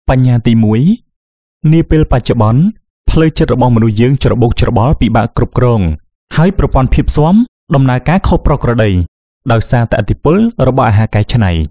បញ្ហាទី1នាពេលបច្ចុប្បន្នផ្លូវចិត្តរបស់មនុស្សយើងច្របូកច្របល់ពិបាកគ្រប់គ្រងហើយប្រព័ន្ធភាពស៊ាំដំណើរការខុសប្រក្រតីដោយសារតែឥទ្ធិពលរបស់អាហារកែច្នៃ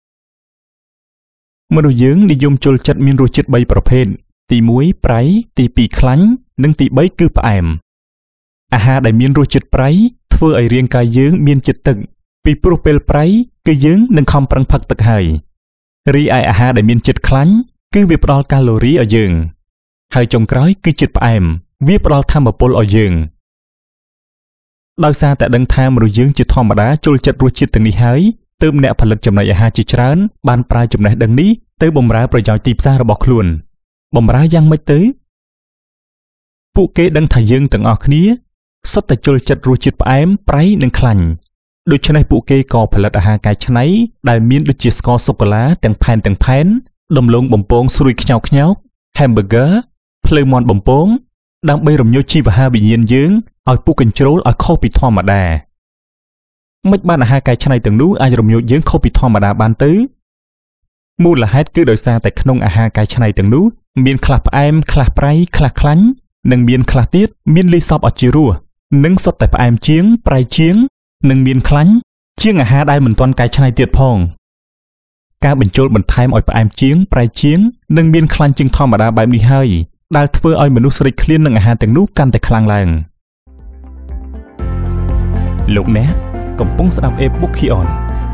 មនុស្សយើងនិយមចូលចិត្តមានរសជាតិ3ប្រភេទទី1ប្រៃទី2ខ្លាញ់និងទី3គឺផ្អែមអាហារដែលមានរសជាតិប្រៃធ្វើឲ្យរាងកាយយើងមានជាតិទឹកពីព្រោះពេលប្រៃគឺយើងនឹងខំប្រឹងផឹកទឹកហើយរីឯអាហារដែលមានជាតិខ្លាញ់គឺវាផ្ដល់កាឡូរីឲ្យយើងហើយចុងក្រោយគឺជាតិផ្អែមវាផ្ដល់ថាមពលឲ្យយើងដោយសារតែដឹងថាមនុស្សយើងជាធម្មតាចូលចិត្តរសជាតិទាំងនេះហើយទើបអ្នកផលិតចំណីអាហារជាច្រើនបានប្រើចំណេះដឹងនេះទៅបម្រើប្រយោជន៍ទីផ្សាររបស់ខ្លួនបម្រើយ៉ាងម៉េចទៅពួកគេដឹងថាយើងទាំងអស់គ្នាសុទ្ធតែចូលចិត្តរសជាតិផ្អែមប្រៃនិងខ្លាញ់ដូច្នេះពួកគេក៏ផលិតអាហារកែច្នៃដែលមានដូចជាស្ករសូកូឡាទាំងផែនដំឡូងបំពងស្រួយខ្ញោក hamburger ភ្លៅមាន់បំពងដើម្បីរំញោចជីវហាវិញ្ញាណយើងឲ្យពុះកញ្ជ្រោលឲ្យខុសពីធម្មតាមិនបានអាហារកែច្នៃទាំងនោះអាចរំញោចយើងខុសពីធម្មតាបានទៅមូលហេតុគឺដោយសារតែក្នុងអាហារកែច្នៃទាំងនោះមានខ្លះផ្អែមខ្លះប្រៃខ្លះខ្លាញ់និងមានខ្លះទៀតមានលីសប់អត់ជារសនិងសុទ្ធតែផ្អែមជាងប្រៃជាងនិងមានខ្លាញ់ជាងអាហារដែលមិនទាន់កែច្នៃទៀតផងការបញ្ចូលបន្ថែមឲ្យផ្អែមជាងប្រៃជាងនិងមានខ្លាញ់ជាងធម្មតាបែបនេះហើយដែលធ្វើឲ្យមនុស្សស្រេកឃ្លាននឹងអាហារទាំងនោះកាន់តែខ្លាំងឡើងលោកអ្នកកំពុងស្ដាប់ e-book Kion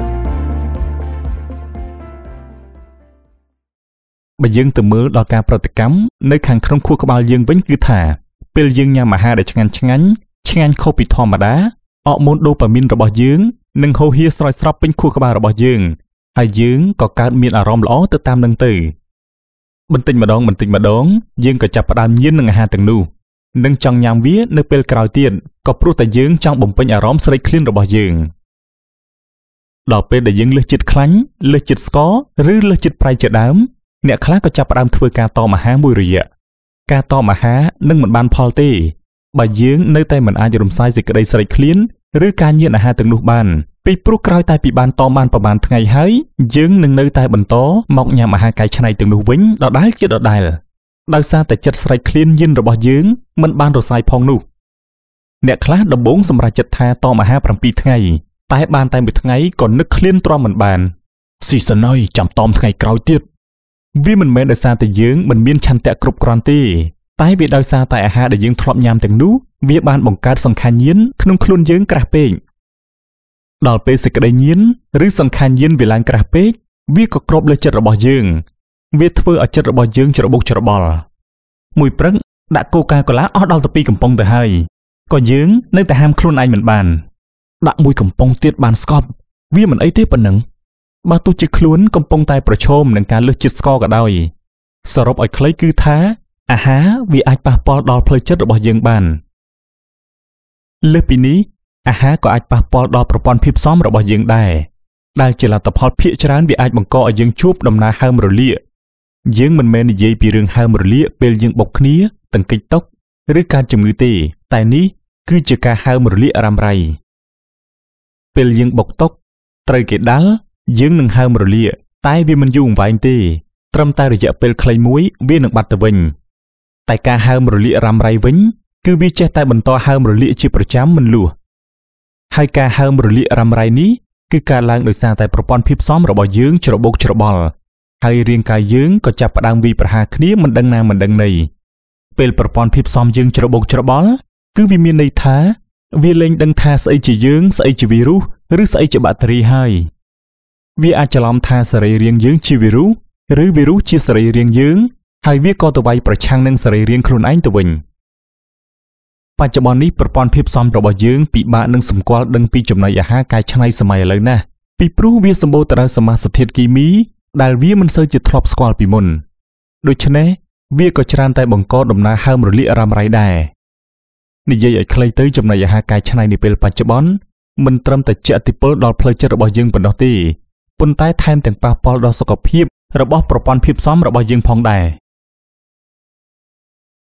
បើយើងទៅមើលដល់ការប្រតិកម្មនៅខាងក្នុងខួរក្បាលយើងវិញគឺថាពេលយើងញ៉ាំអាហារដែលឆ្ងាញ់ខុសពីធម្មតាអរម៉ូនដូប៉ាមីនរបស់យើងនឹងហូរហៀស្រោចស្រពពេញខួរក្បាលរបស់យើងហើយយើងក៏កើតមានអារម្មណ៍ល្អទៅតាមនឹងទៅបន្តិចម្ដងយើងក៏ចាប់ផ្ដើមញៀននឹងអាហារទាំងនោះនិងចង់ញ៉ាំវានៅពេលក្រោយទៀតក៏ព្រោះតែយើងចង់បំពេញអារម្មណ៍ស្រេកឃ្លានរបស់យើងដល់ពេលដែលយើងលើសចិត្តខ្លាញ់លើសចិត្តស្ករឬលើសចិត្តប្រៃជាដើមអ្នកខ្លះក៏ចាប់ផ្ដើមធ្វើការតមអាហារមួយរយៈការតមអាហារនឹងមិនបានផលទេបើយើងនៅតែមិនអាចរំសាយសេចក្តីស្រេកឃ្លានឬការញៀនអាហារទាំងនោះបានពីព្រោះក្រោយតែពីបានតមបានប្រហែលថ្ងៃហើយយើងនឹងនៅតែបន្តមកញ៉ាំអាហារកែច្នៃទាំងនោះវិញដដែលដោយសារតែចិត្តស្រេកឃ្លានញៀនរបស់យើងមិនបានរសាយផងនោះអ្នកខ្លះដំបូងសម្រេចចិត្តថាតមអាហារ7ថ្ងៃតែបានតែមួយថ្ងៃក៏នឹកឃ្លានទ្រាំមិនបានស៊ីសិនអើយចាំតមថ្ងៃក្រោយទៀតវាមិនមែនដោយសារតែយើងមិនមានឆន្ទៈគ្រប់គ្រាន់ទេតែវាដោយសារតែអាហារដែលយើងធ្លាប់ញ៉ាំទាំងនោះវាបានបង្កើតសង្ខារញៀនក្នុងខ្លួនយើងក្រាស់ពេកដល់ពេលសេចក្តីញៀនឬសង្ខារញៀនវាឡើងក្រាស់ពេកវាក៏គ្របលើចិត្តរបស់យើងវាធ្វើឲ្យចិត្តរបស់យើងច្របូកច្របល់មួយព្រឹកដាក់កូកាកូឡាអស់ដល់ទៅ2កំប៉ុងទៅហើយក៏យើងនៅតែហាមខ្លួនឯងមិនបានដាក់មួយកំប៉ុងទៀតបានស្កប់វាមិនអីទេប៉ុណ្ណឹងបើទោះជាខ្លួនកំពុងតែប្រឈមនឹងការលើសជាតិស្ករក៏ដោយសរុបឲ្យខ្លីគឺថាអាហារវាអាចប៉ះពាល់ដល់ផ្លូវចិត្តរបស់យើងបានលើសពីនេះអាហារក៏អាចប៉ះពាល់ដល់ប្រព័ន្ធភាពស៊ាំរបស់យើងដែរដែលជាលទ្ធផលភាគច្រើនវាអាចបង្កឲ្យយើងជួបដំណើរហើមរលាកយើងមិនមែននិយាយពីរឿងហើមរលាកពេលយើងបុកគ្នាតង្កិចតុកឬការជំងឺទេតែនេះគឺជាការហើមរលាករ៉ាំរ៉ៃពេលយើងបុកតុកត្រូវគេដាល់យើងនឹងហើមរលាកតែវាមិនយូរអង្វែងទេត្រឹមតែរយៈពេលខ្លីមួយវានឹងបាត់ទៅវិញតែការហើមរលាករ៉ាំរ៉ៃវិញគឺវាចេះតែបន្តហើមរលាកជាប្រចាំមិនលួសហើយការហើមរលាករ៉ាំរ៉ៃនេះគឺការឡើងដោយសារតែប្រព័ន្ធភាពស៊ាំរបស់យើងច្របូកច្របល់ហើយរាងកាយយើងក៏ចាប់ផ្ដើមវាយប្រហារគ្នាមិនដឹងណាមិនដឹងណីពេលប្រព័ន្ធភាពស៊ាំយើងច្របូកច្របល់គឺវាមានន័យថាវាលែងដឹងថាស្អីជាយើងស្អីជាវីរុសឬស្អីជាបាក់តេរីហើយវាអាចច្រឡំថាសរីរាង្គយើងជាវីរុសឬវីរុសជាសរីរាង្គយើងហើយវាក៏ទៅវាយប្រឆាំងនឹងសរីរាង្គខ្លួនឯងទៅវិញបច្ចុប្បន្ននេះប្រព័ន្ធភាពស៊ាំរបស់យើងពិបាកនឹងសម្គាល់ដឹងពីចំណីអាហារកែច្នៃសម័យឥឡូវណាស់ពីព្រោះវាសម្បូរទៅដោយសមាសធាតុគីមីដែលវាមិនសូវជាធ្លាប់ស្គាល់ពីមុនដូច្នេះវាក៏ច្រើនតែបង្កដំណើរហើមរលាករ៉ាំរ៉ៃដែរនិយាយឲ្យខ្លីទៅចំណីអាហារកែច្នៃនាពេលបច្ចុប្បន្នមិនត្រឹមតែជះឥទ្ធិពលដល់ផ្លូវចិត្តរបស់យើងប៉ុណ្ណោះទេប៉ុន្តែថែមទាំងប៉ះពាល់ដល់សុខភាពរបស់ប្រព័ន្ធភាពស៊ាំរបស់យើងផងដែរ